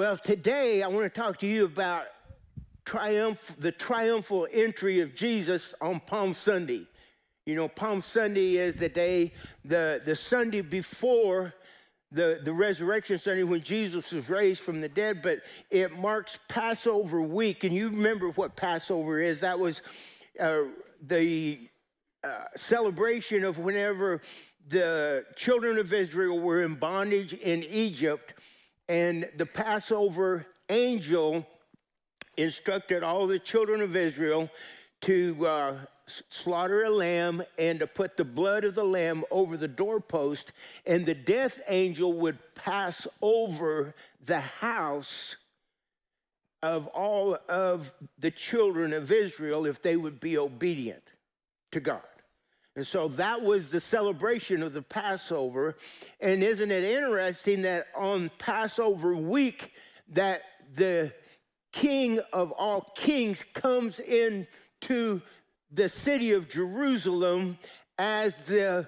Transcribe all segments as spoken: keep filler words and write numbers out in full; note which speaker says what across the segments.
Speaker 1: Well, today I want to talk to you about triumph, the triumphal entry of Jesus on Palm Sunday. You know, Palm Sunday is the day, the, the Sunday before the, the resurrection Sunday when Jesus was raised from the dead, but it marks Passover week. And you remember what Passover is. That was uh, the uh, celebration of whenever the children of Israel were in bondage in Egypt, and the Passover angel instructed all the children of Israel to uh, slaughter a lamb and to put the blood of the lamb over the doorpost, and the death angel would pass over the house of all of the children of Israel if they would be obedient to God. And so that was the celebration of the Passover. And isn't it interesting that on Passover week that the King of all kings comes into the city of Jerusalem as the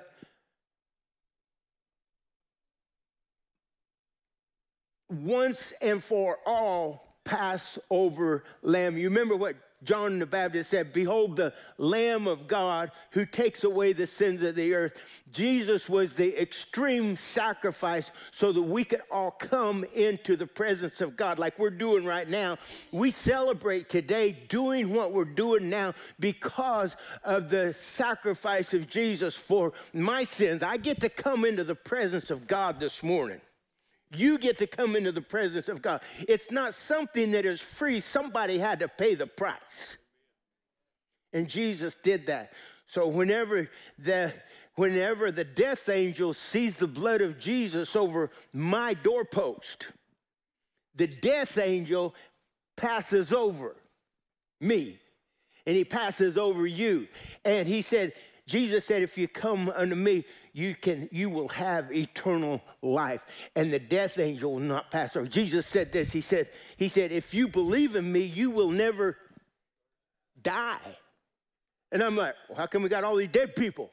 Speaker 1: once and for all Passover lamb. You remember what John the Baptist said, "Behold the Lamb of God who takes away the sins of the earth." Jesus was the extreme sacrifice so that we could all come into the presence of God like we're doing right now. We celebrate today doing what we're doing now because of the sacrifice of Jesus for my sins. I get to come into the presence of God this morning. You get to come into the presence of God. It's not something that is free. Somebody had to pay the price. And Jesus did that. So whenever the, whenever the death angel sees the blood of Jesus over my doorpost, the death angel passes over me. And he passes over you. And he said, Jesus said, if you come unto me, you can, you will have eternal life, and the death angel will not pass over. Jesus said this. He said, he said, if you believe in me, you will never die. And I'm like, well, how come we got all these dead people?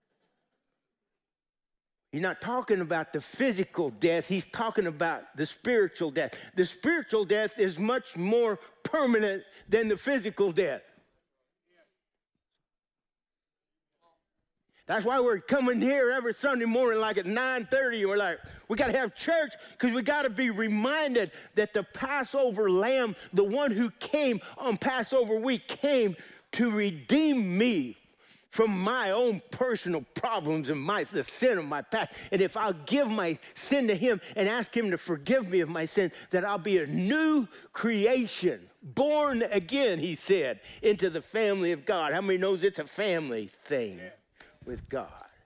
Speaker 1: He's not talking about the physical death. He's talking about the spiritual death. The spiritual death is much more permanent than the physical death. That's why we're coming here every Sunday morning like at nine thirty. We're like, we got to have church because we got to be reminded that the Passover lamb, the one who came on Passover week, came to redeem me from my own personal problems and my the sin of my past. And if I'll give my sin to him and ask him to forgive me of my sin, that I'll be a new creation, born again, he said, into the family of God. How many knows it's a family thing? Yeah. With God.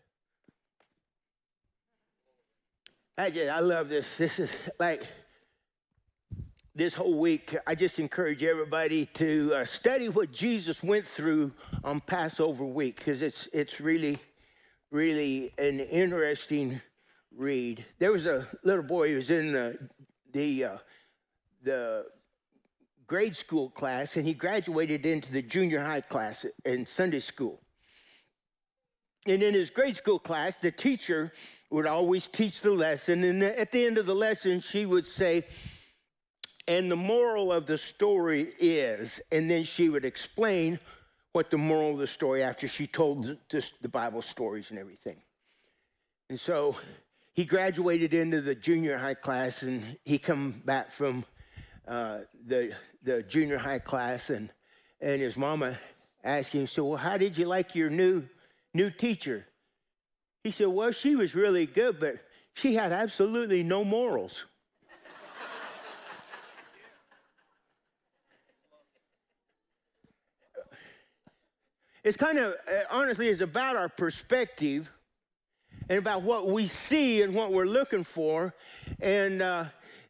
Speaker 1: I just, I love this. This is like this whole week. I just encourage everybody to uh, study what Jesus went through on Passover week, because it's it's really, really an interesting read. There was a little boy who was in the the uh, the grade school class, and he graduated into the junior high class in Sunday school. And in his grade school class, the teacher would always teach the lesson. And at the end of the lesson, she would say, and the moral of the story is, and then she would explain what the moral of the story after she told the, the Bible stories and everything. And so he graduated into the junior high class, and he come back from uh, the the junior high class, and, and his mama asked him, so, well, how did you like your new New teacher? He said, well, she was really good, but she had absolutely no morals. It's kind of, honestly, it's about our perspective and about what we see and what we're looking for. And uh,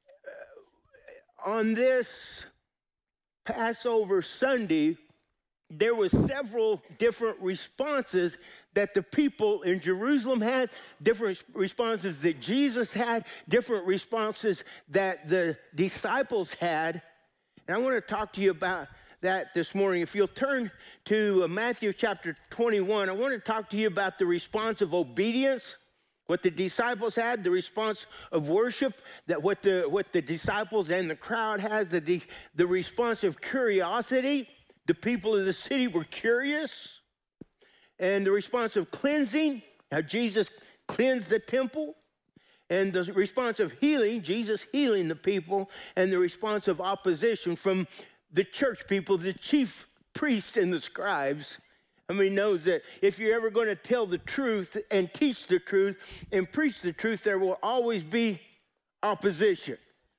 Speaker 1: on this Passover Sunday, there were several different responses that the people in Jerusalem had, different responses that Jesus had, different responses that the disciples had. And I want to talk to you about that this morning. If you'll turn to Matthew chapter twenty-one, I want to talk to you about the response of obedience What the disciples had, the response of worship, that what the what the disciples and the crowd has, the, the response of curiosity. The people of the city were curious. And the response of cleansing, how Jesus cleansed the temple. And the response of healing, Jesus healing the people. And the response of opposition from the church people, the chief priests and the scribes. I mean, knows that if you're ever going to tell the truth and teach the truth and preach the truth, there will always be opposition.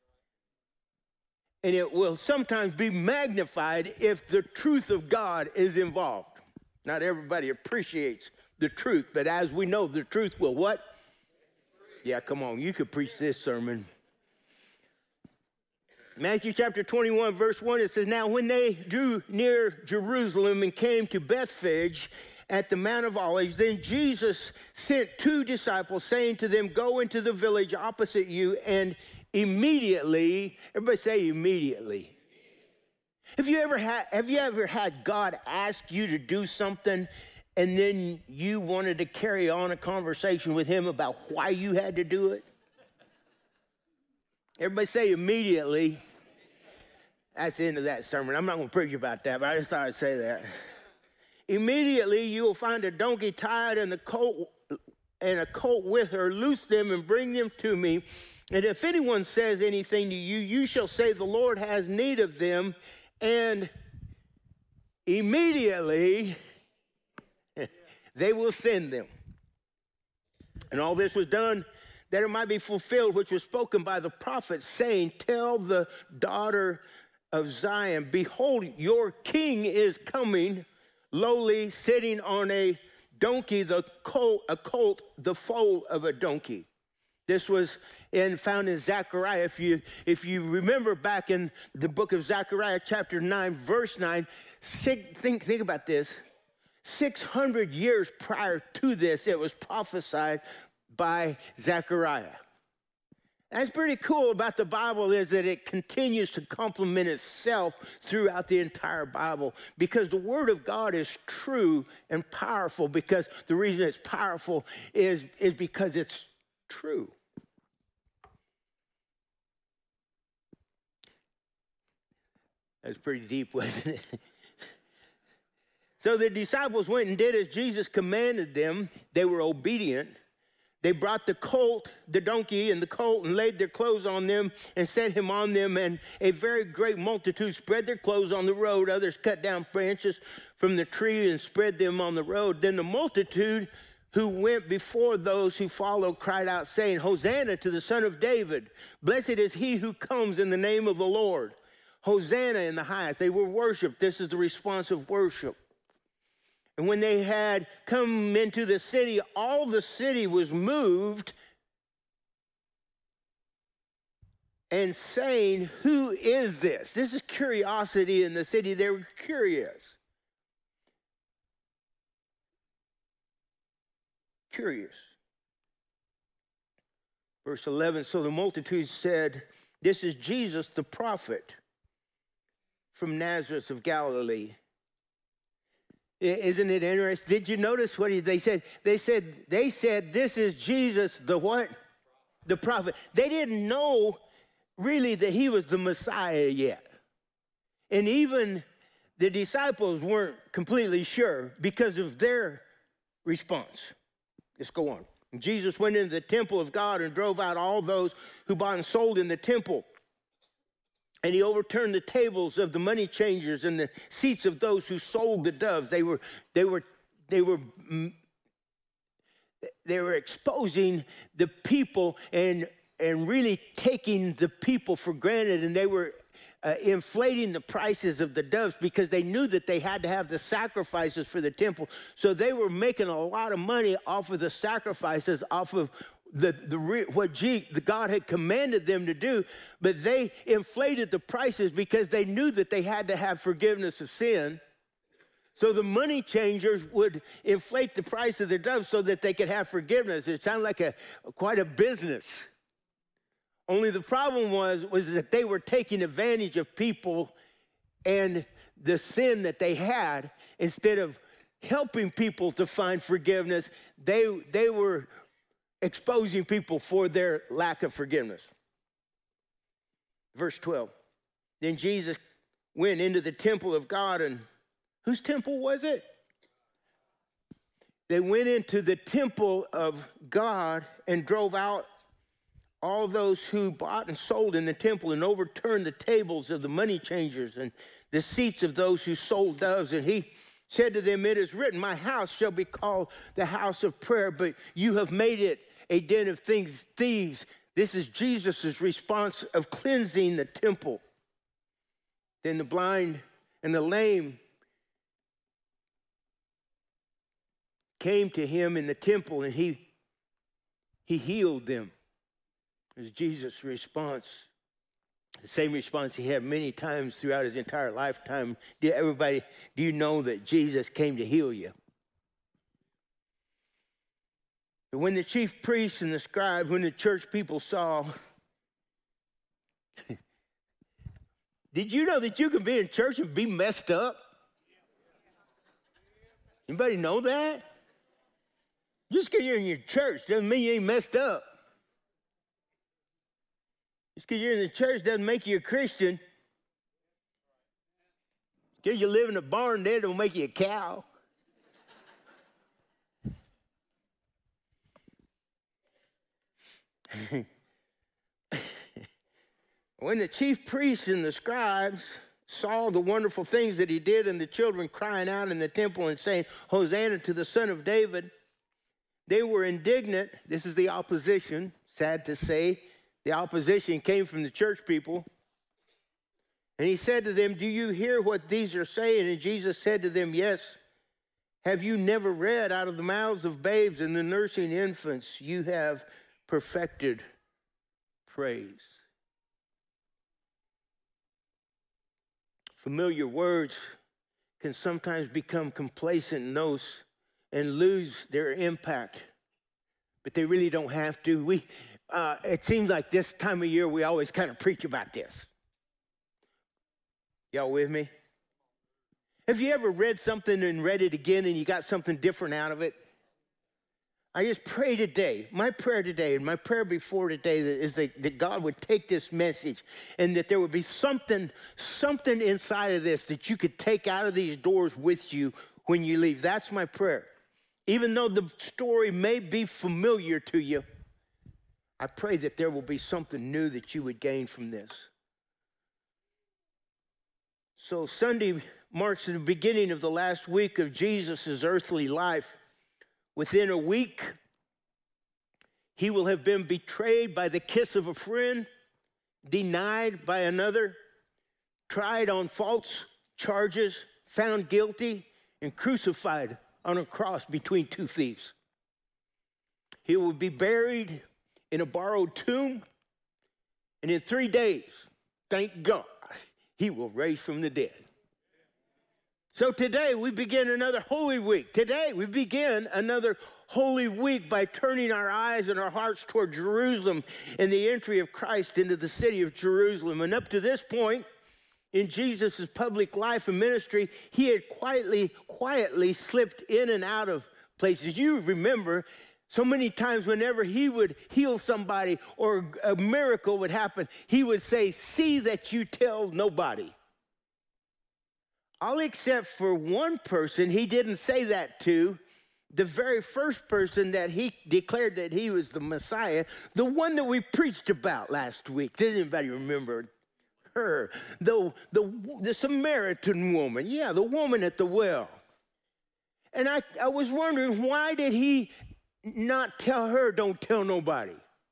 Speaker 1: And it will sometimes be magnified if the truth of God is involved. Not everybody appreciates the truth, but as we know, the truth will what? Yeah, come on, you could preach this sermon. Matthew chapter twenty-one, verse one, it says, now when they drew near Jerusalem and came to Bethphage at the Mount of Olives, then Jesus sent two disciples, saying to them, go into the village opposite you, and immediately, everybody say immediately. Have you ever had, have you ever had God ask you to do something, and then you wanted to carry on a conversation with him about why you had to do it? Everybody say immediately. That's the end of that sermon. I'm not going to preach about that, but I just thought I'd say that. Immediately you will find a donkey tied and the colt and a colt with her. Loose them and bring them to me. And if anyone says anything to you, you shall say the Lord has need of them. And immediately they will send them. And all this was done that it might be fulfilled, which was spoken by the prophet, saying, tell the daughter of Zion, behold, your king is coming, lowly, sitting on a donkey, the colt, a colt, the foal of a donkey. This was in, found in Zechariah. If you, if you remember back in the book of Zechariah, chapter nine, verse nine, think, think about this. six hundred years prior to this, it was prophesied by Zechariah. That's pretty cool about the Bible is that it continues to complement itself throughout the entire Bible because the Word of God is true and powerful because the reason it's powerful is, is because it's true. That's pretty deep, wasn't it? So the disciples went and did as Jesus commanded them. They were obedient. They brought the colt, the donkey and the colt, and laid their clothes on them and set him on them. And a very great multitude spread their clothes on the road. Others cut down branches from the tree and spread them on the road. Then the multitude who went before those who followed cried out, saying, Hosanna to the Son of David. Blessed is he who comes in the name of the Lord. Hosanna in the highest. They were worshiped. This is the response of worship. And when they had come into the city, all the city was moved and saying, who is this? This is curiosity in the city. They were curious. Curious. Verse eleven, so the multitude said, this is Jesus the prophet from Nazareth of Galilee. Isn't it interesting? Did you notice what he, they said? They said, they said, this is Jesus, the what? The prophet. They didn't know really that he was the Messiah yet. And even the disciples weren't completely sure because of their response. Let's go on. Jesus went into the temple of God and drove out all those who bought and sold in the temple. And he overturned the tables of the money changers and the seats of those who sold the doves. They were, they were, they were, they were exposing the people and and really taking the people for granted. And they were uh, inflating the prices of the doves because they knew that they had to have the sacrifices for the temple. So they were making a lot of money off of the sacrifices, off of The, the what G, the God had commanded them to do, but they inflated the prices because they knew that they had to have forgiveness of sin. So the money changers would inflate the price of the doves so that they could have forgiveness. It sounded like a quite a business. Only the problem was, was that they were taking advantage of people and the sin that they had. Instead of helping people to find forgiveness, they, they were exposing people for their lack of forgiveness. Verse twelve. Then Jesus went into the temple of God, and whose temple was it? They went into the temple of God and drove out all those who bought and sold in the temple and overturned the tables of the money changers and the seats of those who sold doves. And he said to them, it is written, my house shall be called the house of prayer, but you have made it a den of things, thieves. This is Jesus' response of cleansing the temple. Then the blind and the lame came to him in the temple, and he, he healed them. It was Jesus' response. The same response he had many times throughout his entire lifetime. Did everybody, do you know that Jesus came to heal you? But when the chief priests and the scribes, when the church people saw, did you know that you can be in church and be messed up? Anybody know that? Just because you're in your church doesn't mean you ain't messed up. Just because you're in the church doesn't make you a Christian. Because you live in a barn, that don't make you a cow. When the chief priests and the scribes saw the wonderful things that he did and the children crying out in the temple and saying, Hosanna to the Son of David, they were indignant. This is the opposition, sad to say. The opposition came from the church people. And he said to them, do you hear what these are saying? And Jesus said to them, yes. Have you never read, out of the mouths of babes and the nursing infants, you have perfected praise. Familiar words can sometimes become complacent in those and lose their impact, but they really don't have to. We, uh, it seems like this time of year we always kind of preach about this. Y'all with me? Have you ever read something and read it again and you got something different out of it? I just pray today, my prayer today and my prayer before today is that, that God would take this message and that there would be something, something inside of this that you could take out of these doors with you when you leave. That's my prayer. Even though the story may be familiar to you, I pray that there will be something new that you would gain from this. So Sunday marks the beginning of the last week of Jesus' earthly life. Within a week, he will have been betrayed by the kiss of a friend, denied by another, tried on false charges, found guilty, and crucified on a cross between two thieves. He will be buried in a borrowed tomb, and in three days, thank God, he will raise from the dead. So today we begin another Holy Week. Today we begin another Holy Week by turning our eyes and our hearts toward Jerusalem and the entry of Christ into the city of Jerusalem. And up to this point in Jesus' public life and ministry, he had quietly, quietly slipped in and out of places. You remember so many times whenever he would heal somebody or a miracle would happen, he would say, see that you tell nobody. All except for one person he didn't say that to, the very first person that he declared that he was the Messiah, the one that we preached about last week. Does anybody remember her? The, the, the Samaritan woman. Yeah, the woman at the well. And I, I was wondering, why did he not tell her, don't tell nobody?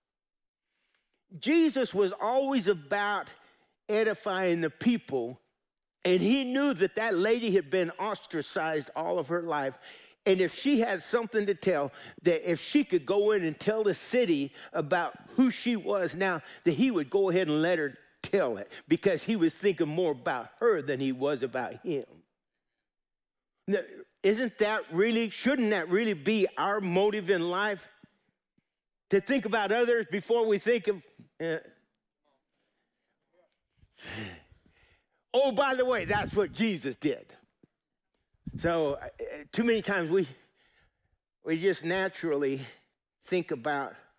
Speaker 1: Jesus was always about edifying the people. And he knew that that lady had been ostracized all of her life. And if she had something to tell, that if she could go in and tell the city about who she was now, that he would go ahead and let her tell it, because he was thinking more about her than he was about him. Now, isn't that really, shouldn't that really be our motive in life? To think about others before we think of... Uh, Oh, by the way, that's what Jesus did. So uh, too many times we we just naturally think about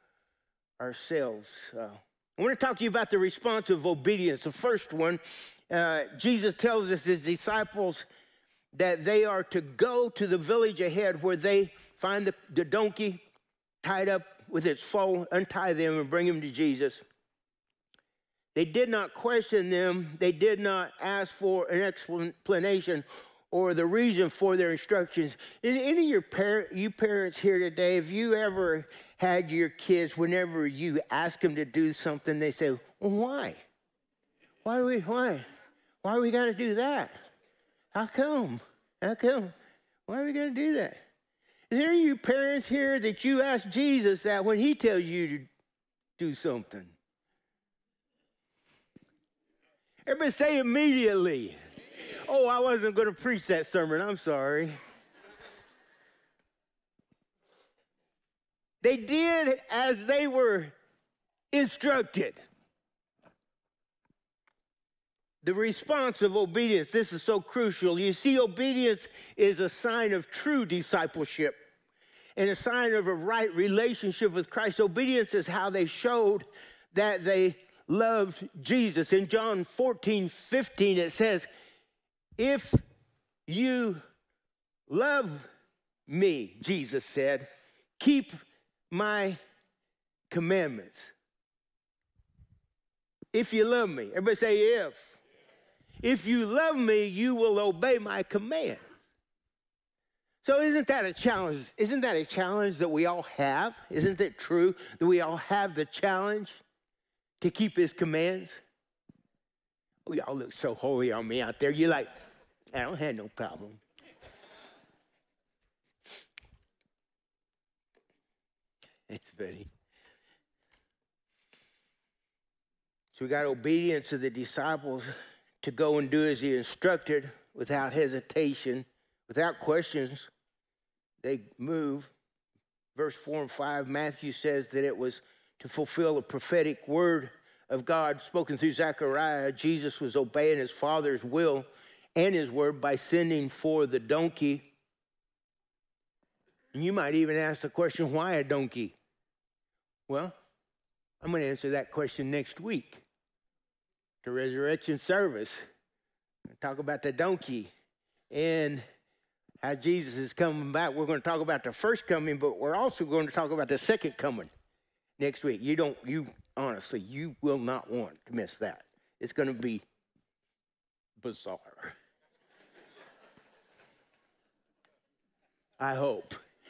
Speaker 1: ourselves. Uh, I want to talk to you about the response of obedience. The first one, uh, Jesus tells us his disciples that they are to go to the village ahead where they find the, the donkey tied up with its foal, untie them and bring him to Jesus. They did not question them. They did not ask for an explanation or the reason for their instructions. Any of your par- you parents here today, have you ever had your kids, whenever you ask them to do something, they say, well, why? Why do we, why? Why do we got to do that? How come? How come? Why are we going to do that? Is there any of you parents here that you ask Jesus that when he tells you to do something? Everybody say immediately. Oh, I wasn't going to preach that sermon. I'm sorry. They did as they were instructed. The response of obedience, this is so crucial. You see, obedience is a sign of true discipleship and a sign of a right relationship with Christ. Obedience is how they showed that they loved Jesus. In John fourteen fifteen, it says, if you love me, Jesus said, keep my commandments. If you love me. Everybody say if. If you love me, you will obey my commands. So isn't that a challenge? Isn't that a challenge that we all have? Isn't it true that we all have the challenge to keep his commands? Oh, y'all look so holy on me out there. You're like, I don't have no problem. It's funny. So we got obedience of the disciples to go and do as he instructed without hesitation, without questions. They move. Verse four and five, Matthew says that it was to fulfill a prophetic word of God spoken through Zechariah. Jesus was obeying his Father's will and his word by sending for the donkey. And you might even ask the question, why a donkey? Well, I'm going to answer that question next week. The resurrection service. Talk about the donkey and how Jesus is coming back. We're going to talk about the first coming, but we're also going to talk about the second coming next week. You don't, you honestly, you will not want to miss that. It's going to be bizarre. I hope.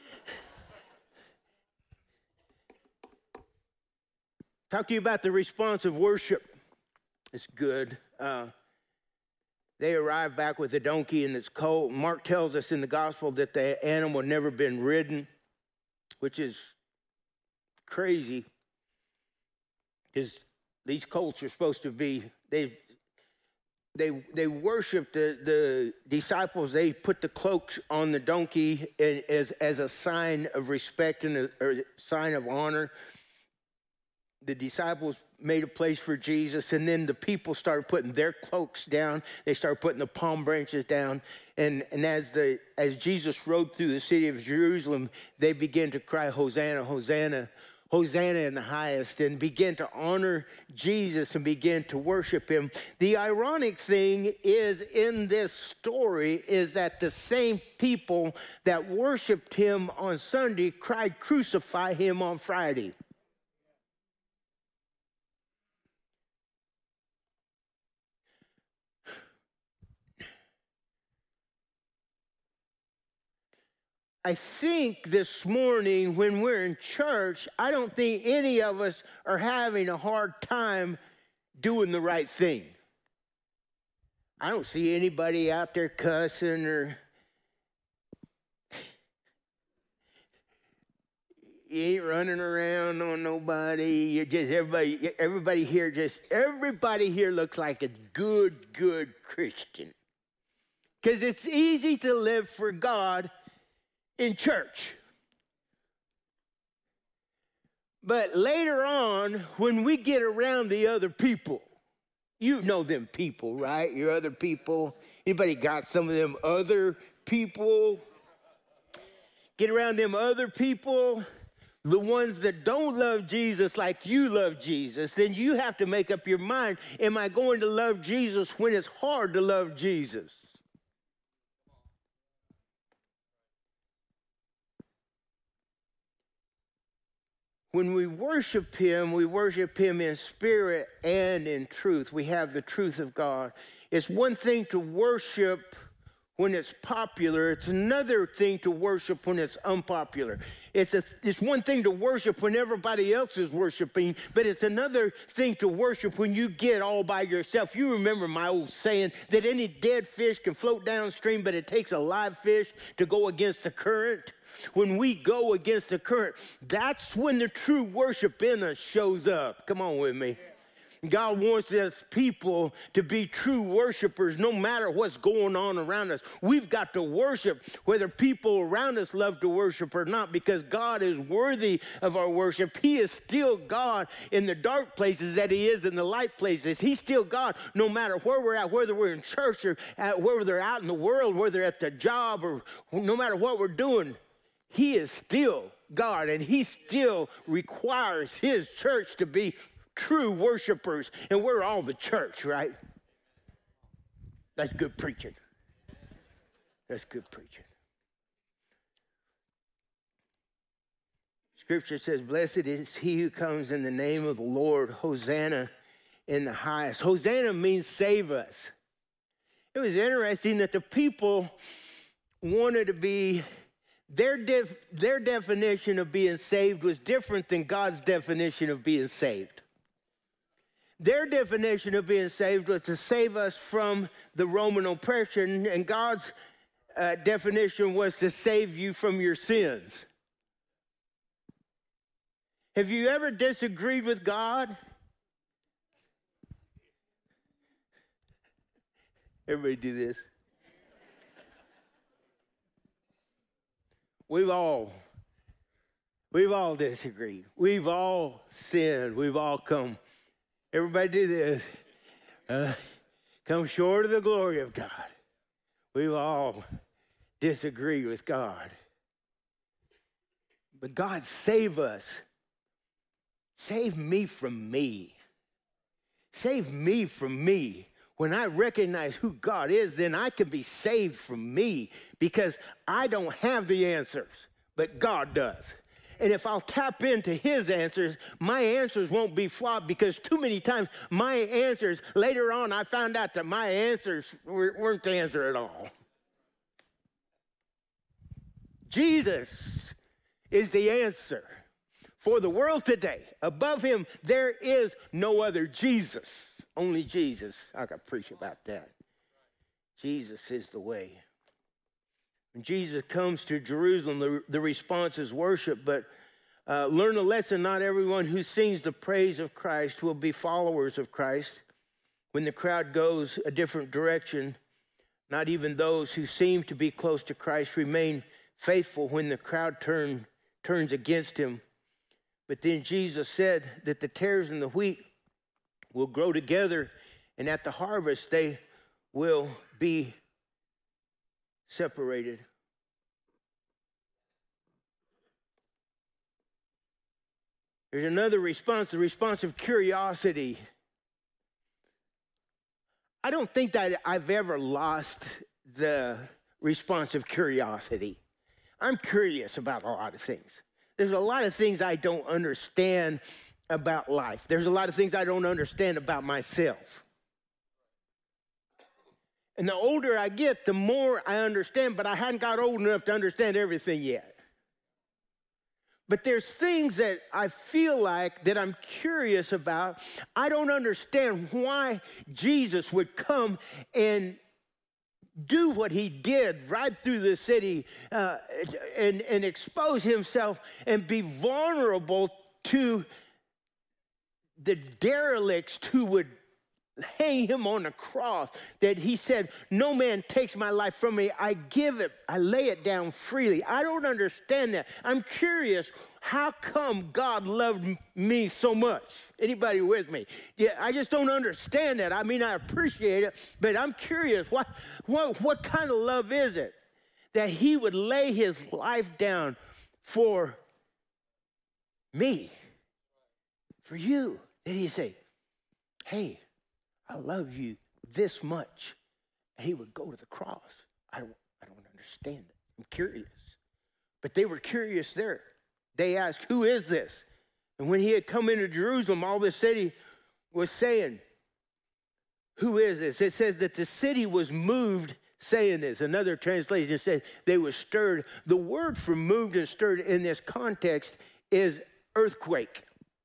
Speaker 1: Talk to you about the response of worship. It's good. Uh, they arrived back with the donkey and its colt. Mark tells us in the gospel that the animal had never been ridden, which is crazy because these colts are supposed to be, they they they worshiped the, the disciples. They put the cloaks on the donkey as, as a sign of respect and a, or a sign of honor. The disciples made a place for Jesus, and then the people started putting their cloaks down. They started putting the palm branches down, and, and as the as Jesus rode through the city of Jerusalem, they began to cry, Hosanna, Hosanna, Hosanna in the highest, and began to honor Jesus and began to worship him. The ironic thing is in this story is that the same people that worshiped him on Sunday cried, crucify him on Friday. I think this morning when we're in church, I don't think any of us are having a hard time doing the right thing. I don't see anybody out there cussing or you ain't running around on nobody. You're just everybody, everybody here just, everybody here looks like a good, good Christian. Because it's easy to live for God in church. But later on, when we get around the other people, you know them people, right? Your other people. Anybody got some of them other people? Get around them other people. the ones that don't love Jesus like you love Jesus, then you have to make up your mind, am I going to love Jesus when it's hard to love Jesus? When we worship him, we worship him in spirit and in truth. We have the truth of God. It's one thing to worship when it's popular. It's another thing to worship when it's unpopular. It's, a, it's one thing to worship when everybody else is worshiping, but it's another thing to worship when you get all by yourself. You remember my old saying that any dead fish can float downstream, but it takes a live fish to go against the current. When we go against the current, that's when the true worship in us shows up. Come on with me. God wants us people to be true worshipers no matter what's going on around us. We've got to worship whether people around us love to worship or not, because God is worthy of our worship. He is still God in the dark places that he is in the light places. He's still God no matter where we're at, whether we're in church or at, whether they're out in the world, whether at the job, or no matter what we're doing. He is still God, and he still requires his church to be true worshipers, and we're all the church, right? That's good preaching. That's good preaching. Scripture says, blessed is he who comes in the name of the Lord. Hosanna in the highest. Hosanna means save us. It was interesting that the people wanted to be, their, def, their definition of being saved was different than God's definition of being saved. Their definition of being saved was to save us from the Roman oppression, and God's uh, definition was to save you from your sins. Have you ever disagreed with God? Everybody do this. We've all, we've all disagreed. We've all sinned. We've all come. Everybody do this. Uh, come short of the glory of God. We've all disagreed with God. But God, save us. Save me from me. Save me from me. When I recognize who God is, then I can be saved from me, because I don't have the answers, but God does. And if I'll tap into his answers, my answers won't be flawed, because too many times my answers, later on I found out that my answers weren't the answer at all. Jesus is the answer for the world today. Above him, there is no other Jesus. Only Jesus. I could preach about that. Jesus is the way. When Jesus comes to Jerusalem, the, the response is worship, but uh, learn a lesson. Not everyone who sings the praise of Christ will be followers of Christ. When the crowd goes a different direction, not even those who seem to be close to Christ remain faithful when the crowd turn, turns against him. But then Jesus said that the tares and the wheat will grow together, and at the harvest they will be separated. There's another response, the response of curiosity. I don't think that I've ever lost the response of curiosity. I'm curious about a lot of things. There's a lot of things I don't understand about life. There's a lot of things I don't understand about myself. And the older I get, the more I understand, but I hadn't got old enough to understand everything yet. But there's things that I feel like that I'm curious about. I don't understand why Jesus would come and do what he did right through the city uh, and, and expose himself and be vulnerable to the derelicts who would hang him on a cross, that he said, no man takes my life from me. I give it, I lay it down freely. I don't understand that. I'm curious, how come God loved me so much? Anybody with me? Yeah, I just don't understand that. I mean, I appreciate it, but I'm curious, what, what, what kind of love is it that he would lay his life down for me, for you. Did he say, hey, I love you this much? And he would go to the cross. I don't, I don't understand it. I'm curious. But they were curious there. They asked, who is this? And when he had come into Jerusalem, all the city was saying, who is this? It says that the city was moved saying this. Another translation says they were stirred. The word for moved and stirred in this context is earthquake.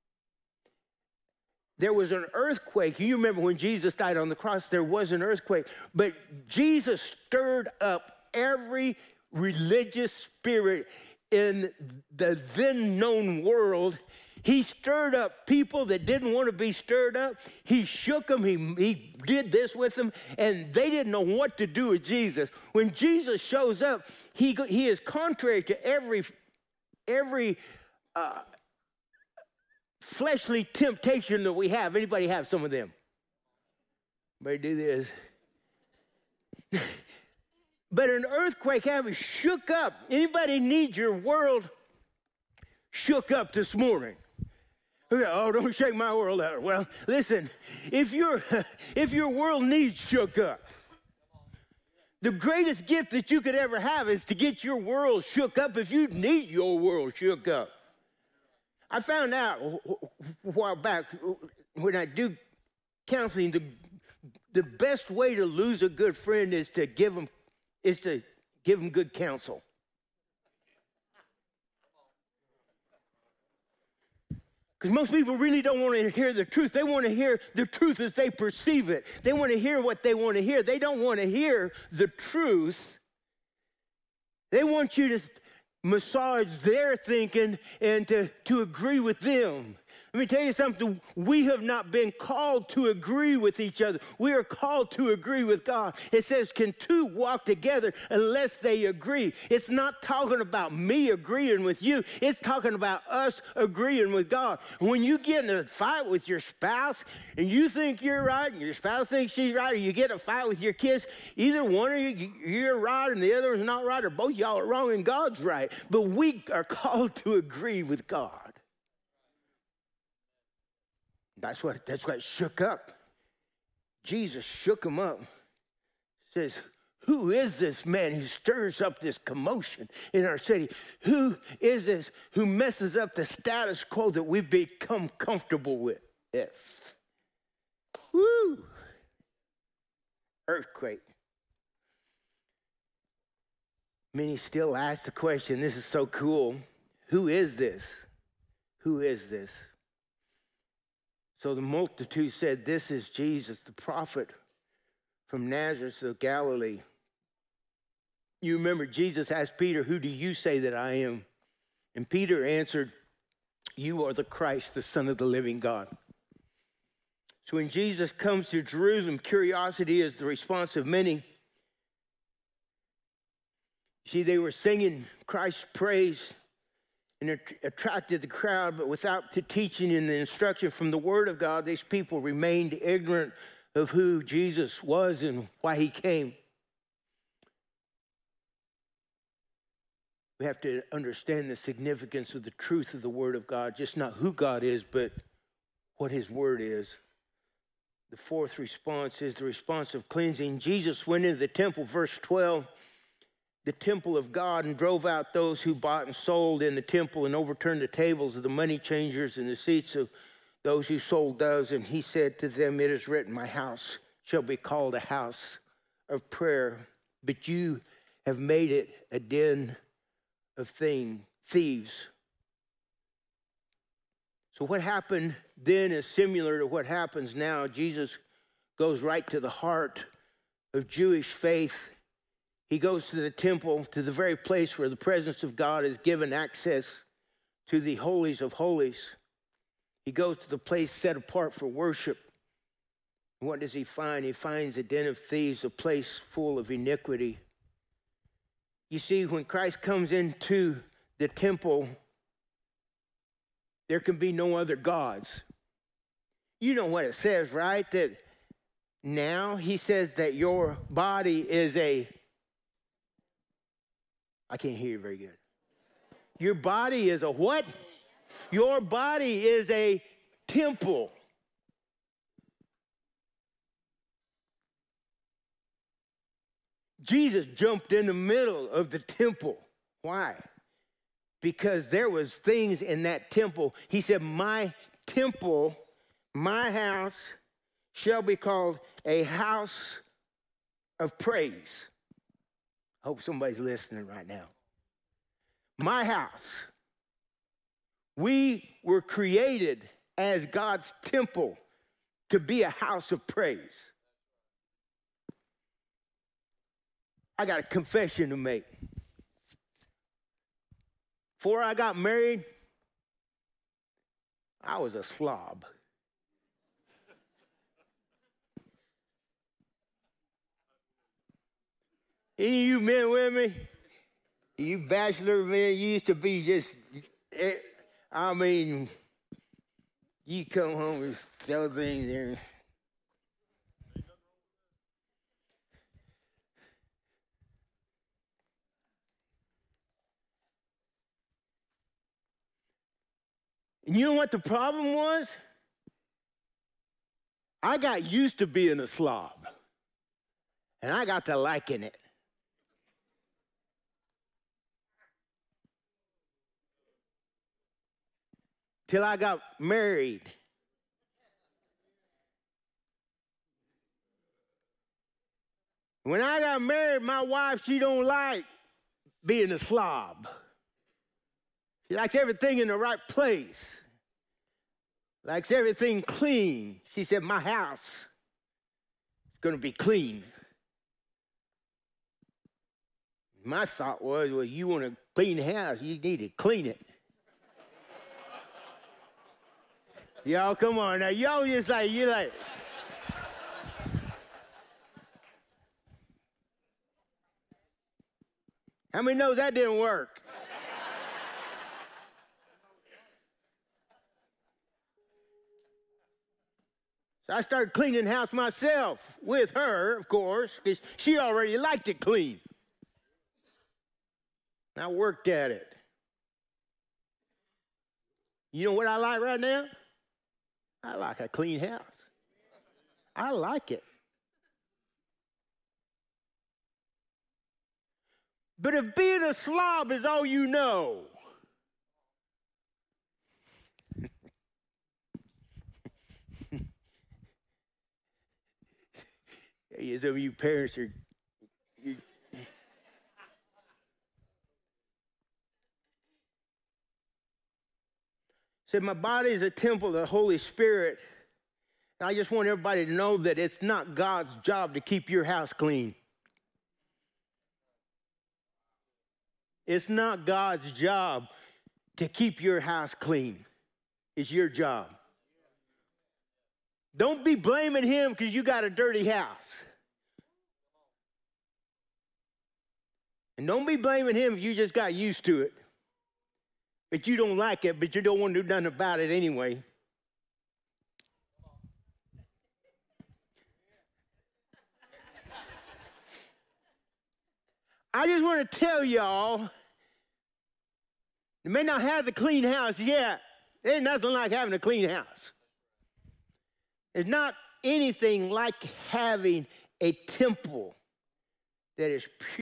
Speaker 1: There was an earthquake. You remember when Jesus died on the cross, there was an earthquake. But Jesus stirred up every religious spirit in the then known world. He stirred up people that didn't want to be stirred up. He shook them. He, he did this with them, and they didn't know what to do with Jesus. When Jesus shows up, he, he is contrary to every, every uh, fleshly temptation that we have. Anybody have some of them? Everybody do this. But an earthquake happened, shook up. Anybody need your world shook up this morning? Oh, don't shake my world out. Well, listen, if your if your world needs shook up, the greatest gift that you could ever have is to get your world shook up if you need your world shook up. I found out a while back when I do counseling, the, the best way to lose a good friend is to give them is to give them good counsel. Because most people really don't want to hear the truth. They want to hear the truth as they perceive it. They want to hear what they want to hear. They don't want to hear the truth. They want you to massage their thinking and to, to agree with them. Let me tell you something. We have not been called to agree with each other. We are called to agree with God. It says, can two walk together unless they agree? It's not talking about me agreeing with you. It's talking about us agreeing with God. When you get in a fight with your spouse and you think you're right and your spouse thinks she's right, or you get in a fight with your kids, either one of you, you're right and the other is not right, or both y'all are wrong and God's right. But we are called to agree with God. That's what, that's what shook up. Jesus shook him up. Says, who is this man who stirs up this commotion in our city? Who is this who messes up the status quo that we've become comfortable with? If. Woo! Earthquake. Many still ask the question, this is so cool, who is this? Who is this? So the multitude said, this is Jesus, the prophet from Nazareth of Galilee. You remember Jesus asked Peter, who do you say that I am? And Peter answered, you are the Christ, the Son of the living God. So when Jesus comes to Jerusalem, curiosity is the response of many. See, they were singing Christ's praise, and it attracted the crowd, but without the teaching and the instruction from the Word of God, these people remained ignorant of who Jesus was and why he came. We have to understand the significance of the truth of the Word of God, just not who God is, but what his Word is. The fourth response is the response of cleansing. Jesus went into the temple, verse twelve, the temple of God, and drove out those who bought and sold in the temple and overturned the tables of the money changers and the seats of those who sold doves. And he said to them, it is written, my house shall be called a house of prayer, but you have made it a den of thing, thieves. So what happened then is similar to what happens now. Jesus goes right to the heart of Jewish faith. He goes to the temple, to the very place where the presence of God is given access to the holies of holies. He goes to the place set apart for worship. And what does he find? He finds a den of thieves, a place full of iniquity. You see, when Christ comes into the temple, there can be no other gods. You know what it says, right? That now he says that your body is a I can't hear you very good. Your body is a what? Your body is a temple. Jesus jumped in the middle of the temple. Why? Because there was things in that temple. He said, my temple, my house, shall be called a house of praise. I hope somebody's listening right now. My house. We were created as God's temple to be a house of praise. I got a confession to make. Before I got married, I was a slob. Any of you men with me? You bachelor men, you used to be just, I mean, you come home and sell things there. And you know what the problem was? I got used to being a slob, and I got to liking it. Till I got married. When I got married, my wife, she don't like being a slob. She likes everything in the right place. Likes everything clean. She said, my house is going to be clean. My thought was, well, you want a clean house, you need to clean it. Y'all, come on now. Y'all just like, you're like. How many know that didn't work? So I started cleaning the house myself with her, of course, because she already liked it clean. I worked at it. You know what I like right now? I like a clean house. I like it. But if being a slob is all you know, some of you parents are, you, said, my body is a temple of the Holy Spirit. And I just want everybody to know that it's not God's job to keep your house clean. It's not God's job to keep your house clean. It's your job. Don't be blaming him because you got a dirty house. And don't be blaming him if you just got used to it. But you don't like it, but you don't want to do nothing about it anyway. I just want to tell y'all, you may not have the clean house yet. There's nothing like having a clean house. There's not anything like having a temple that is pure.